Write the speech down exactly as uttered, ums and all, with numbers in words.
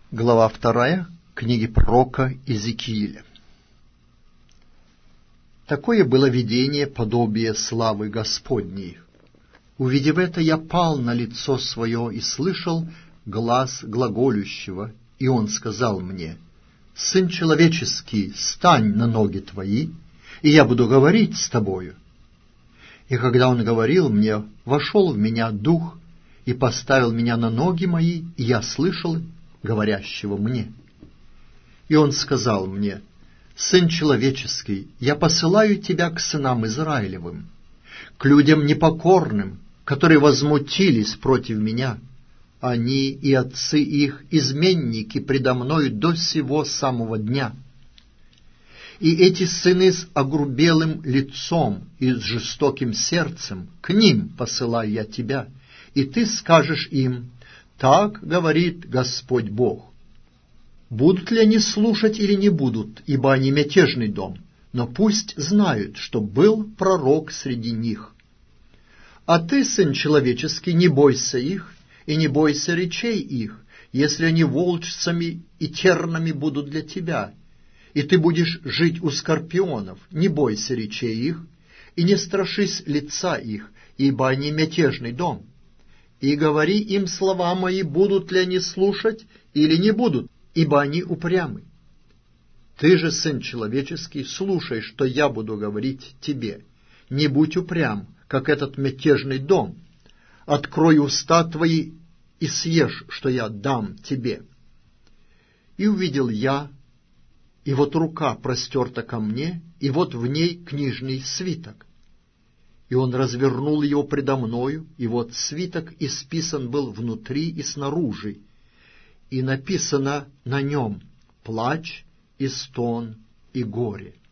Глава вторая книги пророка Иезекииля. Такое было видение подобие славы Господней. Увидев это, я пал на лицо свое и слышал глас глаголющего, и он сказал мне: «Сын человеческий, стань на ноги твои, и я буду говорить с тобою». И когда он говорил мне, вошел в меня дух и поставил меня на ноги мои, и я слышал говорящего мне. И он сказал мне: «Сын человеческий, я посылаю тебя к сынам Израилевым, к людям непокорным, которые возмутились против меня. Они и отцы их изменники предо мною до сего самого дня. И эти сыны с огрубелым лицом и с жестоким сердцем, к ним посылаю я тебя, и ты скажешь им: так говорит Господь Бог. Будут ли они слушать или не будут, ибо они мятежный дом, но пусть знают, что был пророк среди них. А ты, сын человеческий, не бойся их, и не бойся речей их, если они волчцами и тернами будут для тебя, и ты будешь жить у скорпионов, не бойся речей их, и не страшись лица их, ибо они мятежный дом. И говори им слова мои, будут ли они слушать или не будут, ибо они упрямы. Ты же, сын человеческий, слушай, что я буду говорить тебе. Не будь упрям, как этот мятежный дом. Открой уста твои и съешь, что я дам тебе». И увидел я, и вот рука простерта ко мне, и вот в ней книжный свиток. И он развернул его предо мною, и вот свиток исписан был внутри и снаружи, и написано на нем плач и стон и горе.